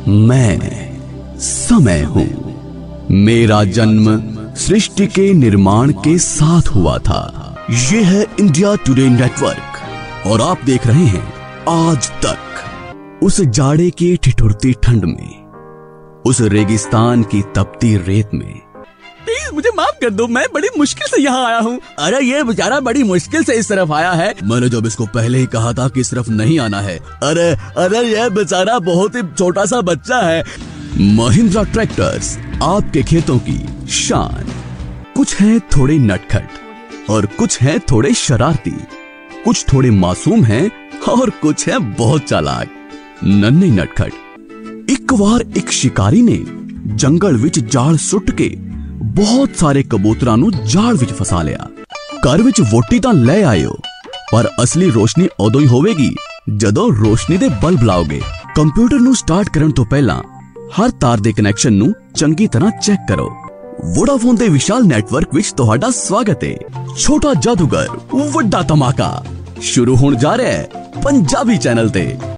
मैं समय हूं। मेरा जन्म सृष्टि के निर्माण के साथ हुआ था। ये है इंडिया टुडे नेटवर्क और आप देख रहे हैं आज तक। उस जाड़े की ठिठुरती ठंड में, उस रेगिस्तान की तपती रेत में, प्लीज मुझे माफ कर दो, मैं बड़ी मुश्किल से यहाँ आया हूँ। अरे ये बेचारा बड़ी मुश्किल से इस तरफ आया है। मैंने जब इसको पहले ही कहा था कि इस तरफ नहीं आना है। अरे ये बेचारा बहुत ही छोटा सा बच्चा है। महिंद्रा ट्रैक्टर्स आपके खेतों की शान। कुछ हैं थोड़े नटखट और कुछ हैं थोड़े शरारती, कुछ थोड़े मासूम हैं और कुछ हैं बहुत चालाक। नन्हे नटखट। एक बार एक शिकारी ने जंगल विच जाल सुट के बहुत सारे कबूतरां नू जाल विच फसा लिया। घर विच वोटी तां ले आयो, पर असली रोशनी उदों ही होवेगी जदों रोशनी दे बल्ब लाओगे। कंप्यूटर नू स्टार्ट करन तो पहला हर तार दे कनैक्शन नू चंगी तरह चेक करो। वोडाफोन दे विशाल नेटवर्क विच तुहाडा स्वागत है। छोटा जादूगर वड्डा धमाका शुरू होण जा रहा है पंजाबी चैनल ते।